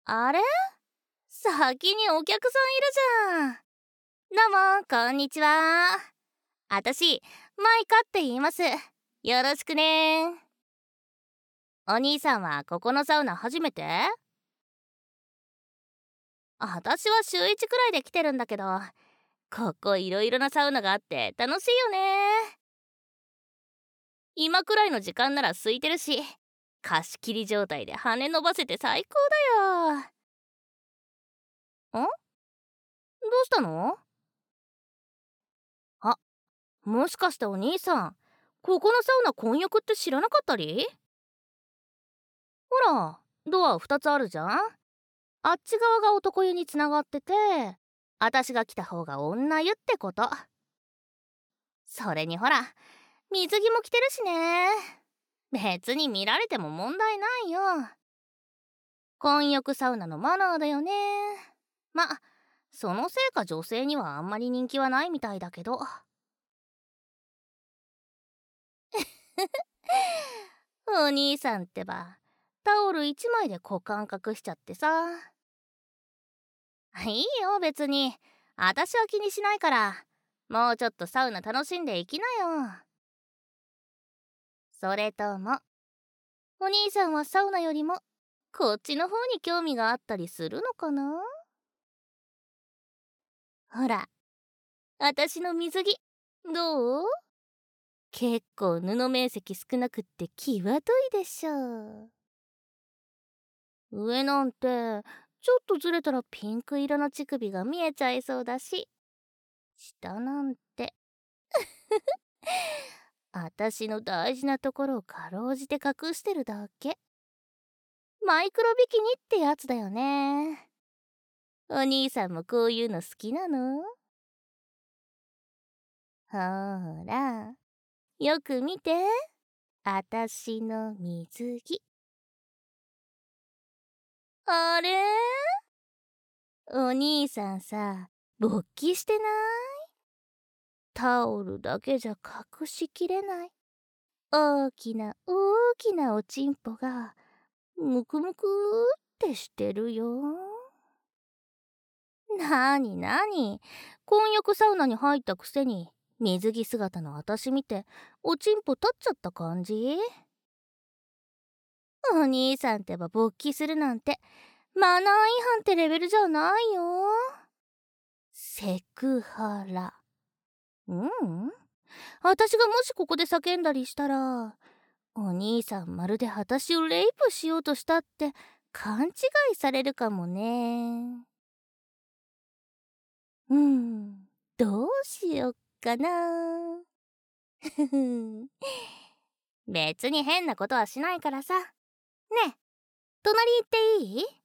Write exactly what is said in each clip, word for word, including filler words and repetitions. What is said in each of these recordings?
あれ、先にお客さんいるじゃん。どうもこんにちは。あたしマイカって言います。よろしくね。お兄さんはここのサウナ初めて？あたしは週いちくらいで来てるんだけど、ここいろいろなサウナがあって楽しいよね。今くらいの時間なら空いてるし、貸し切り状態で羽伸ばせて最高だよ。ん？どうしたの？あ、もしかしてお兄さん、ここのサウナ混浴って知らなかったり？ほら、ドアふたつあるじゃん。あっち側が男湯につながってて、あたしが来た方が女湯ってこと。それにほら、水着も着てるしね。別に見られても問題ないよ。混浴サウナのマナーだよね。ま、そのせいか女性にはあんまり人気はないみたいだけど。お兄さんってば、タオルいちまいで股間隠しちゃってさ。いいよ別に、あたしは気にしないから。もうちょっとサウナ楽しんでいきなよ。それともお兄さんはサウナよりもこっちの方に興味があったりするのかな？ほら、あたしの水着どう？結構布面積少なくって際どいでしょ。上なんてちょっとずれたらピンク色の乳首が見えちゃいそうだし、下なんてあたしの大事なところをかろうじて隠してるだけ。マイクロビキニってやつだよね。お兄さんもこういうの好きなの？ほーら、よく見て、あたしの水着。あれ？お兄さんさ、勃起してない？タオルだけじゃ隠しきれない大きな大きなおちんぽがムクムクってしてるよ。なになに、混浴サウナに入ったくせに水着姿のあたし見ておちんぽ立っちゃった感じ？お兄さんってば勃起するなんてマナー違反ってレベルじゃないよ。セクハラ。うん、あたしがもしここで叫んだりしたら、お兄さんまるであたしをレイプしようとしたって勘違いされるかもね。うん、どうしよっかな。ふふ別に変なことはしないからさ。ねえ、隣行っていい？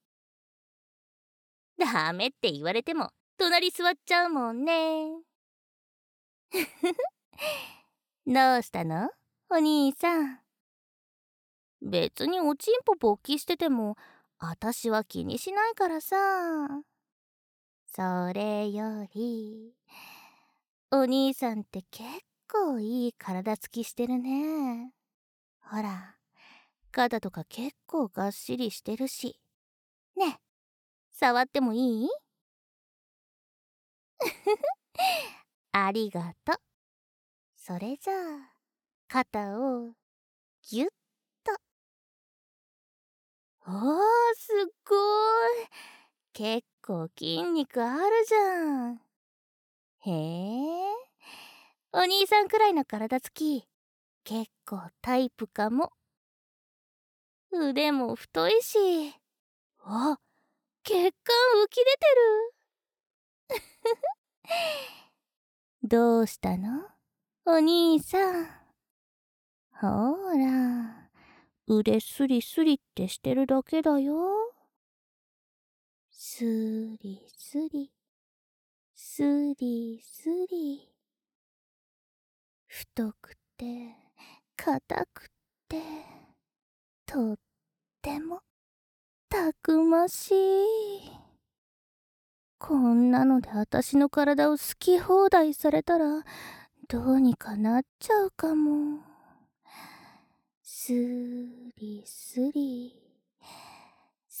ダメって言われても隣座っちゃうもんね。どうしたの？お兄さん。別におちんぽ勃起しててもあたしは気にしないからさ。それよりお兄さんって結構いい体つきしてるね。ほら、肩とか結構がっしりしてるし。ねえ、触ってもいい？ありがと。それじゃあ肩をギュッと。おー、すっごい、結構筋肉あるじゃん。へえ、お兄さんくらいの体つき結構タイプかも。腕も太いし、あ、血管浮き出てる。どうしたの？お兄さん。ほーら、腕スリスリってしてるだけだよ。スリスリ、スリスリ。太くて、硬くて、とってもたくましい。こんなので私の体を好き放題されたらどうにかなっちゃうかも。スリスリ、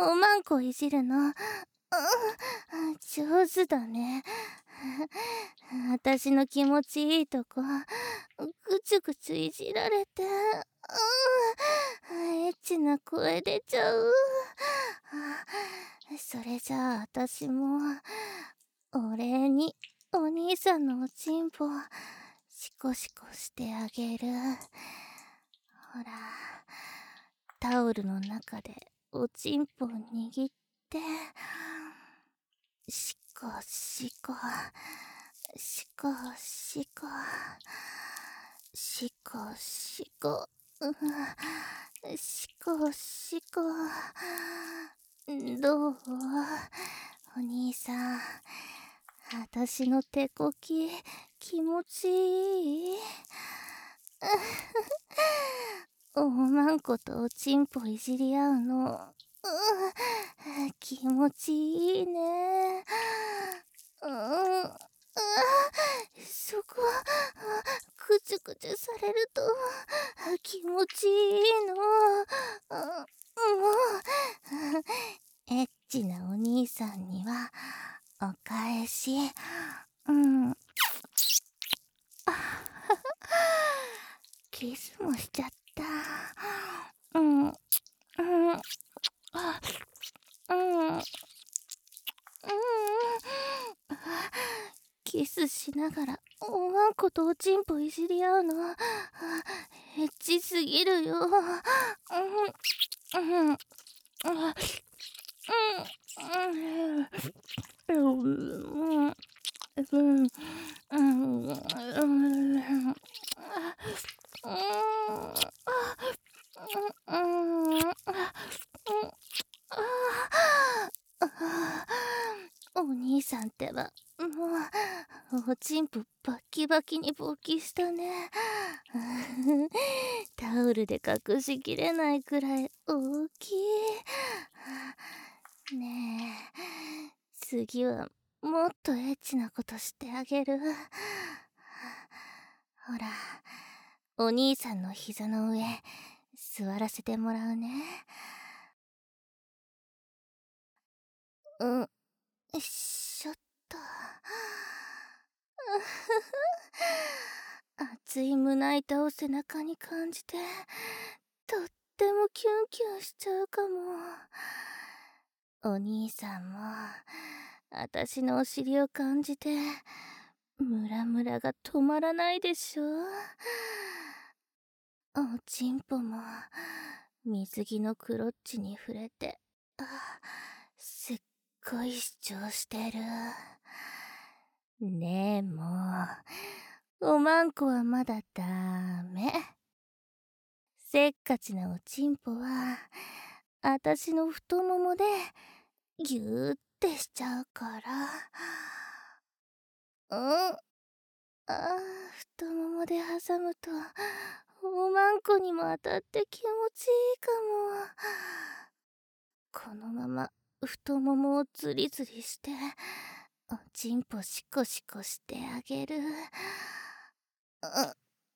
おまんこいじるの、うん、上手だね。私の気持ちいいとこぐちゅぐちゅいじられて、うん、エッチな声出ちゃう。それじゃあ私もお礼にお兄さんのおちんぽシコシコしてあげる。ほら、タオルの中でおちんぽを握ってシコシコシコシコシコシコ、うん、シコシコ。どう？お兄さん、私の手こき気持ちいい？おまんことおちんぽいじり合うの、うん、気持ちいいね。うん、あ、そこくちゅくちゅされると気持ちいいの。もうエッチなお兄さんにはお返し。うん、キスもしちゃった。うん、うん、あ、うん、うん、キスしながらおまんことおちんぽいじり合うのエッチすぎるよ。うん、うん、うん、うん、うん、うん、うん、うん、うん、お兄さんってばもうおちんぽバッキバキに勃起したね。タオルで隠しきれないくらい大きいね。え、次はもっとエッチなことしてあげる。ほら、お兄さんの膝の上座らせてもらうね。うん、しょっと。熱い胸板を背中に感じてとってもキュンキュンしちゃうかも。お兄さんも私のお尻を感じてムラムラが止まらないでしょ。おちんぽも水着のクロッチに触れて、あ、すっごい主張してる。ねえ、もうおまんこはまだダメ。せっかちなおちんぽはあたしの太ももでギューってしちゃうから。うん、あー、太ももで挟むとおまんこにも当たって気持ちいいかも。このまま太ももをズリズリしておちんぽシコシコしてあげる。あ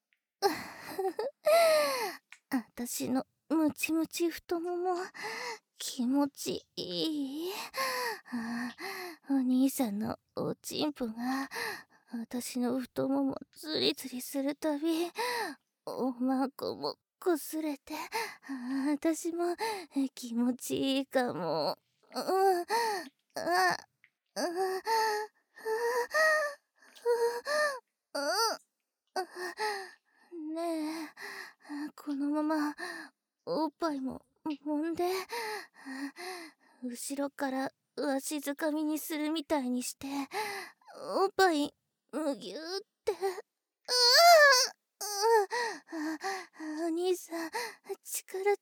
あたしのムチムチ太もも気持ちいい。お兄さんのおちんぽが私の太ももズリズリするたびおまんこもこすれて私も気持ちいいかも。うん、あ、うん、ねえ、このままおっぱいも揉んで後ろからわしづかみにするみたいにしておっぱいむぎゅーって。ああ、お兄さん力強。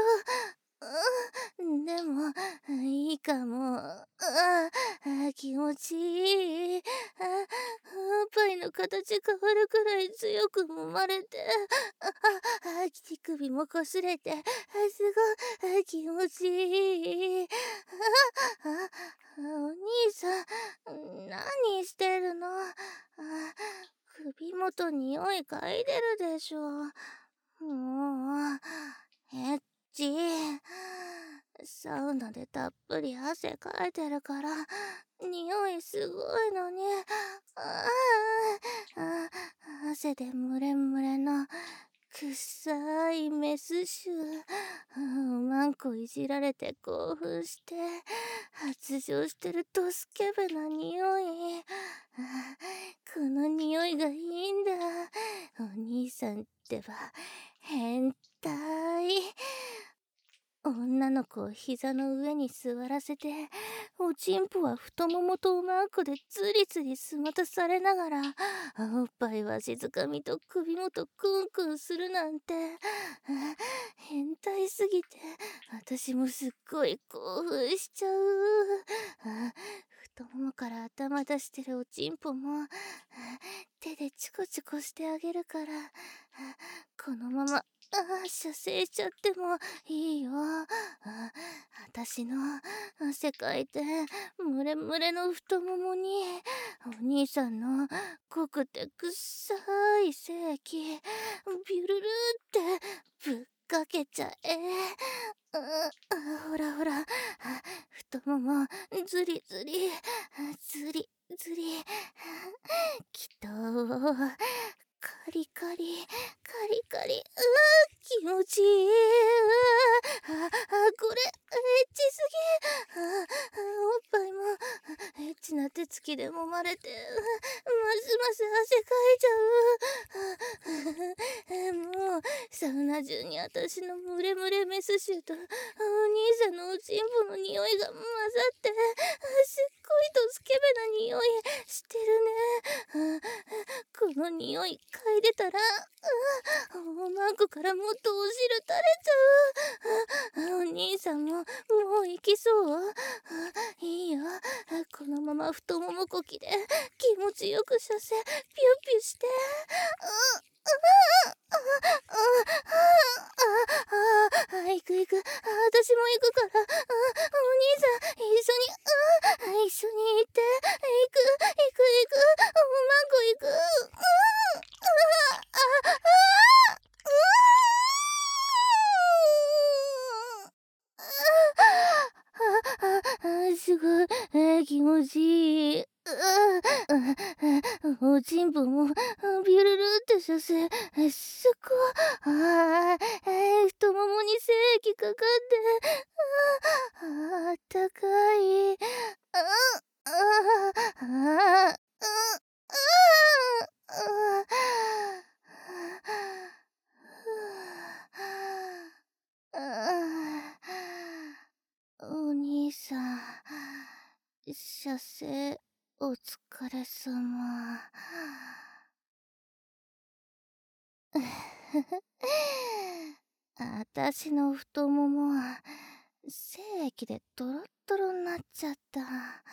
うん、でもいいかも。ああ、気持ちいい。あ、おっぱいの形変わるくらい強く揉まれて、ああ、乳首もこすれて、あ、すごい気持ちいい。ああ、お兄さん何してるの？あ、首元におい嗅いでるでしょ。もうエッチ。 サウナでたっぷり汗かいてるから匂いすごいのに、ああ、汗でムレムレのくっさいメス臭。マンコいじられて興奮して発情してるドスケベな匂い。この匂いがいいんだ。お兄さんってば変態。女の子を膝の上に座らせて、おちんぽは太ももとおまんこでズリズリすまたされながら、おっぱいは静かみと首元クンクンするなんて、変態すぎて私もすっごい興奮しちゃう。太ももから頭出してるおちんぽも手でチコチコしてあげるから、このまま射精しちゃってもいいよ。私の汗かいてムレムレの太ももにお兄さんの濃くてくっさい精液ビュルルってぶっかけちゃえ。ほらほら、太ももズリズリズリズリ、きっとカリカリカリカリ、うー気持ちいい。ああ、これエッチすぎ。あおっぱいもエッチな手つきで揉まれてますます汗かいちゃう。もうサウナ中に私のムレムレメス臭とお兄さんのおちんぽの匂いが混ざってすっごいドスケベな匂いしてるね。この匂い嗅いでたらおまんこからもっとお汁垂れちゃう。お兄さんももう行きそう。いいよ、このまま太ももこきで気持ちよく射精ピュッピュして。あ、行く行く、私も行くから、お兄さん一緒に、一緒に行って、行く行く行く、おまんこ行く。すごい、えー、気持ちいい。おちんぽもビュルルって射精すっごい。あー、太ももに精液かかってああったかい。ああああお兄さん、射精お疲れ様。あたしの太ももは精液でトロットロになっちゃった。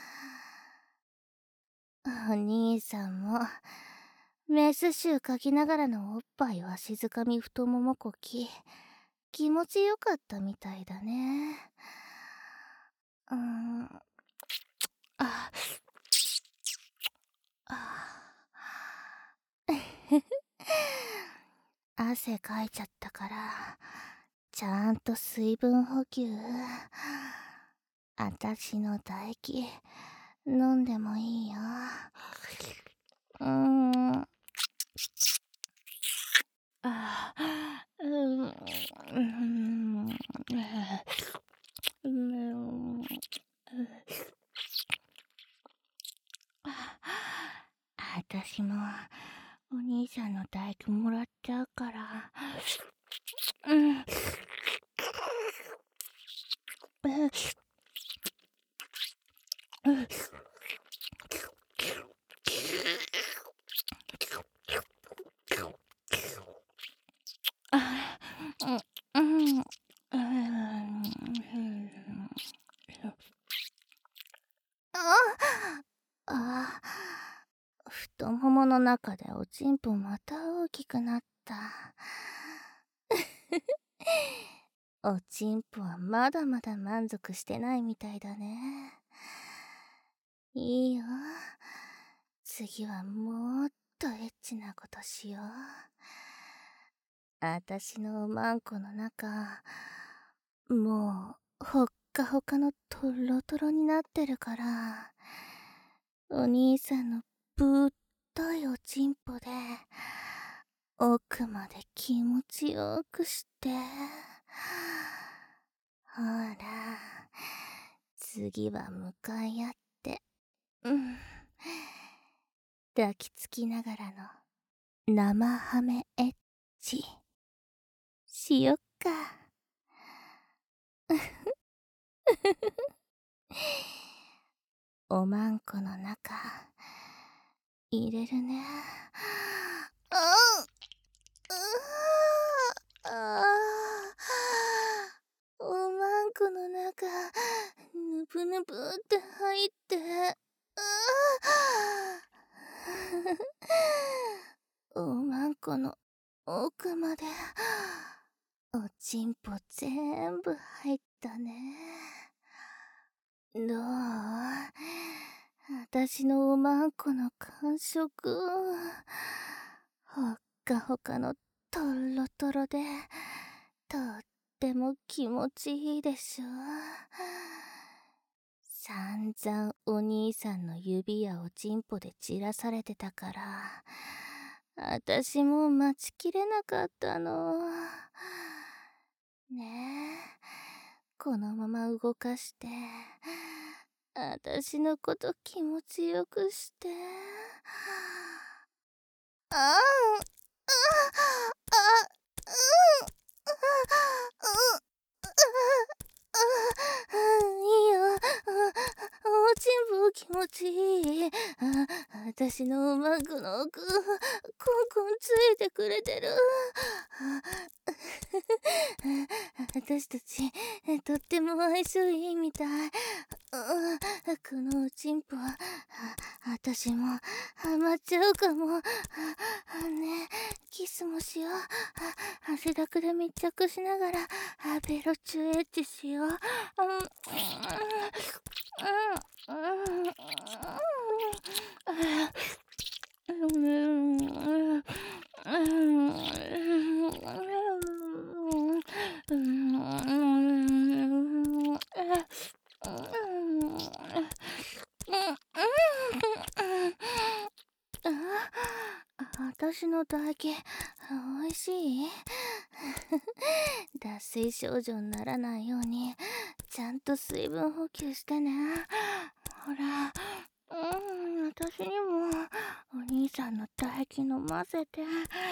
お兄さんもメス臭かきながらのおっぱいは静かみ太ももこき気持ちよかったみたいだね。うーん、ああ汗かいちゃったからちゃんと水分補給。あたしの唾液飲んでもいいよ。うーん、あうん、うん、うん、あたしもお兄さんの唾液もらっちゃうから。うん、うんあ、うん、うん、ああ、太ももの中でおちんぽまた大きくなった。おちんぽはまだまだ満足してないみたいだね。いいよ。次はもっとエッチなことしよう。あたしのおまんこの中、もう、ほっかほかのトロトロになってるから、お兄さんのぶっといおちんぽで奥まで気持ちよくして、ほら次は向かい合って、うん、抱きつきながらの生ハメエッチしよっか。おまんこの中入れるね。あうああ、おまんこの中ぬぶぬぶって入って、おまんこの奥までおちんぽ全部入ったね。どう？あたしのおまんこの感触、ほっかほかのトロトロでとっても気持ちいいでしょ。散々お兄さんの指やおちんぽで散らされてたから、あたしも待ちきれなかったの。ねえ、このまま動かしてあたしのこと気持ちよくして。ああ、ああ、あ、うん、うん、いいよ。おちんぽ気持ちいい。あ、あたしのおまんこの奥、コンコンついてくれてる。あたしたち、とっても相性いいみたい。このおちんぽ、あたしもハマっちゃうかも。ね、キスもしよう。汗だくで密着しながらベロチュエッチしよう。あたしの唾液おいしい？脱水症状にならないようにちゃんと水分補給してね。ほら、うん、あたしにもお兄さんの唾液飲ませて。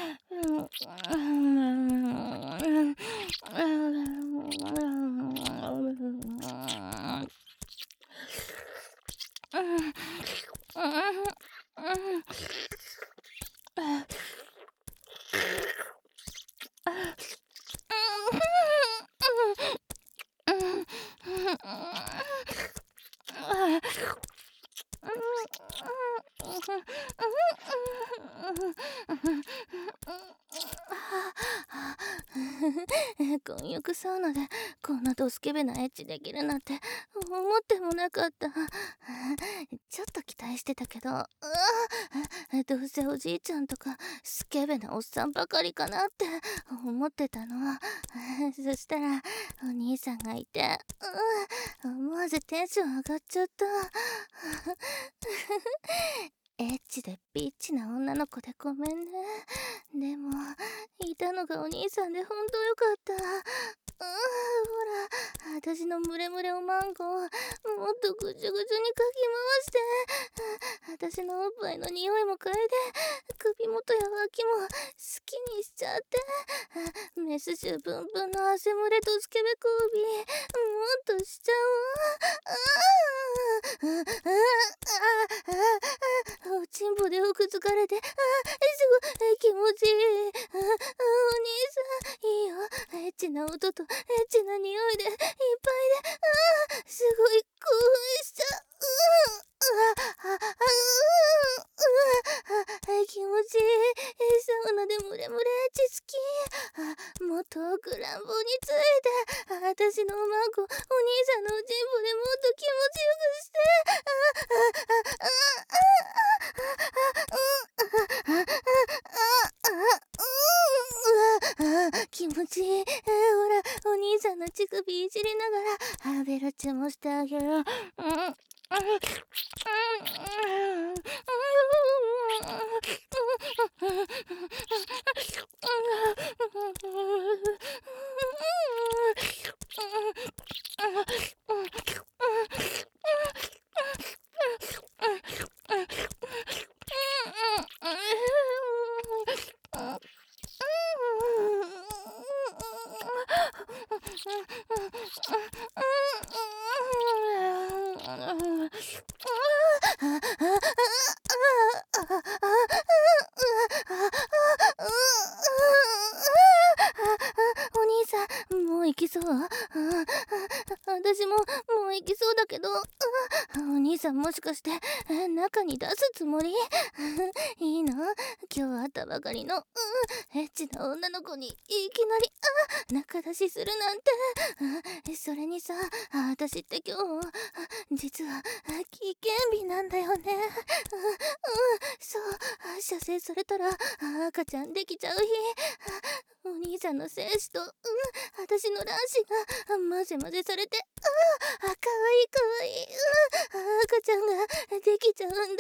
混浴サウナでこんなドスケベなエッチできるなんて思ってもなかった。ちょっと期待してたけど、どうせおじいちゃんとかスケベなおっさんばかりかなって思ってたの。そしたらお兄さんがいて、思わずテンション上がっちゃった。エッチでビッチな女の子でごめんね。でもいたのがお兄さんでほんとよかった。ほら、あたしのムレムレおまんこもっとぐちゅぐちゅにかき回して、あたしのおっぱいの匂いも嗅いで首元や脇も好きにしちゃって、メス臭ブンブンの汗蒸れとスケベ首もっとしちゃおう。おちんぽで奥つかれて、あ、すごい気持ちいい。お兄さんいいよ。エッチな音とエッチな匂いでいっぱいで、あ、すごい興奮しちゃう。気持ちいい。サウナでムレムレエッチ好き。もっと奥乱暴について、あたしのおまんこお兄さんのおちんぽでもっと気持ちよくして。気持ちいい。ほら、 お兄さんの乳首いじりながらハーベルチュもしてあげる。うんうんお兄さん、もう行きそう？私ももう行きそうだけど、お兄さんもしかして中に出すつもり？いいの？今日会ったばかりの、うん、エッチな女の子にいきなりあ中出しするなんて。それにさ、私って今日実は危険日なんだよね。うん、うん、そう、射精されたら赤ちゃんできちゃう日。お兄さんの精子と、うん、私の卵子が混ぜ混ぜされて、ああ、かわいいかわいい、うん、赤ちゃんができちゃうんだ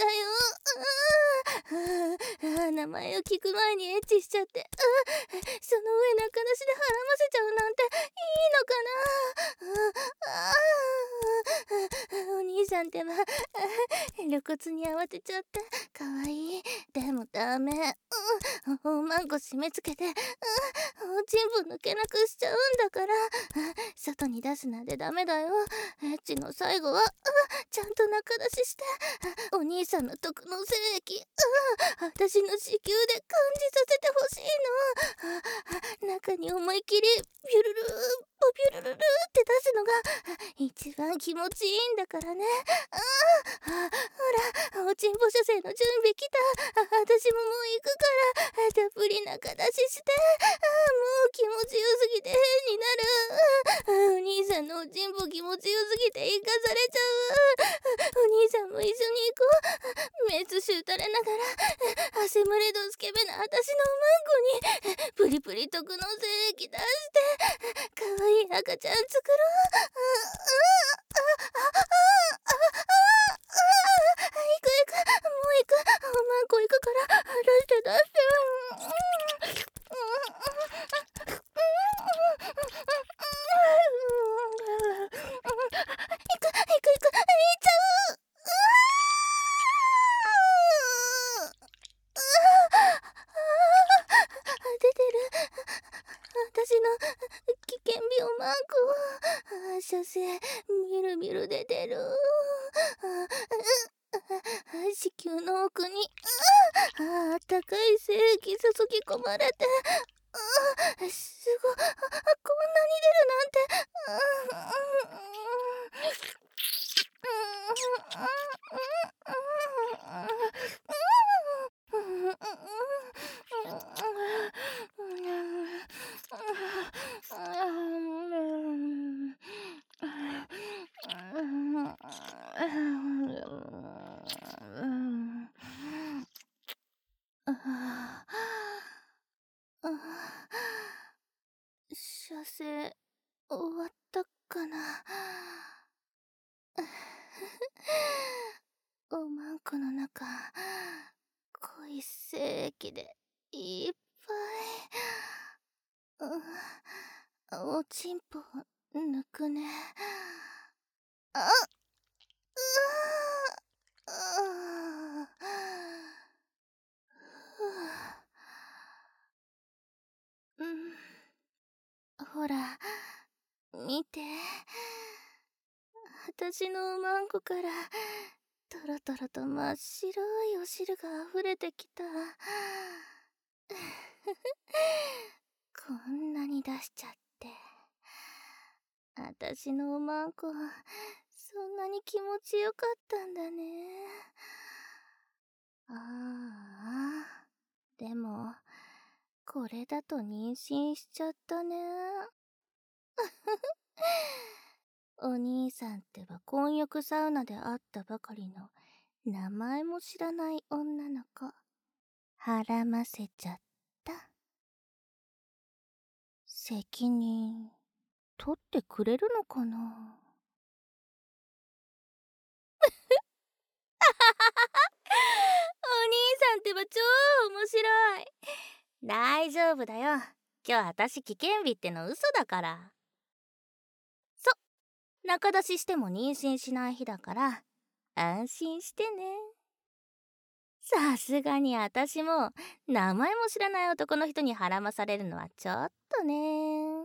よ。うん、あ名前を聞く前にエッチしちゃって、うん、その上中出しで孕ませちゃうなんていいのかな。うん、ああ、お兄さんってば露骨に慌てちゃってかわいい。でもダメ。うん、おまんこ締め付けて、うん、おちんぽ抜けなくしちゃうんだから、外に出すなんてダメだよ。エッチの最後は、うん、ちゃんと中出しして、お兄さんの毒の精液、うん、私の子宮で感じさせてほしいの。中に思いっきりビュルルーポビュルルルって出すのが一番気持ちいいんだからね。うん、ほら、おちんぽ射精の準備きた。私ももう行くから、たっぷり中出しして。もう気持ちよすぎて変になる。お兄さんのおちんぽ気持ちよすぎて生かされちゃう。お兄さんも一緒に行こう。メスシュー垂れながら汗蒸れどスケベな私のおまんこにプリプリ毒の精液出してかわいい赤ちゃん作ろう。行く行く、もう行く。おまんこ行くから出して出して。行く行く行く、行っちゃう。出てる。私の危険日をマークを射精みるみる出てる。子宮の奥にあったかい精液注ぎ込まれて、すごい、こんなに出るなんて。射精終わったかな。おまんこの中濃い精液でいっぱい。うん、おちんぽ抜くね。あっ、うーうん、ほら見て、私のおまんこからトロトロと真っ白いお汁が溢れてきた。こんなに出しちゃって、私のおまんこそんなに気持ちよかったんだね。ああ、でもこれだと妊娠しちゃったね。お兄さんってば混浴サウナで会ったばかりの名前も知らない女の子はらませちゃった。責任取ってくれるのかな。お兄さんってば超面白い。大丈夫だよ。今日私危険日っての嘘だから。そ、仲出ししても妊娠しない日だから安心してね。さすがに私も名前も知らない男の人にはらまされるのはちょっとね。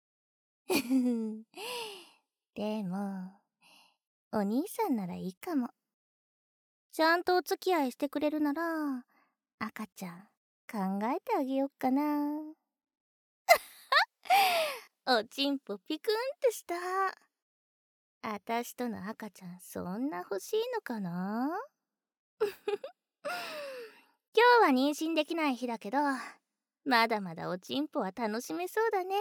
でもお兄さんならいいかも。ちゃんとお付き合いしてくれるなら赤ちゃん考えてあげよっかな。おちんぽピクンってした。あたしとの赤ちゃんそんな欲しいのかな。今日は妊娠できない日だけど、まだまだおちんぽは楽しめそうだね。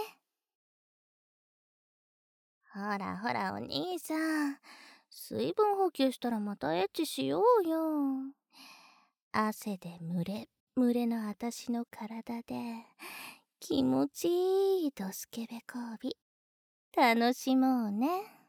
ほらほらお兄さん、水分補給したらまたエッチしようよ。汗で蒸れ蒸れのあたしの体で気持ちいいドスケベ交尾楽しもうね。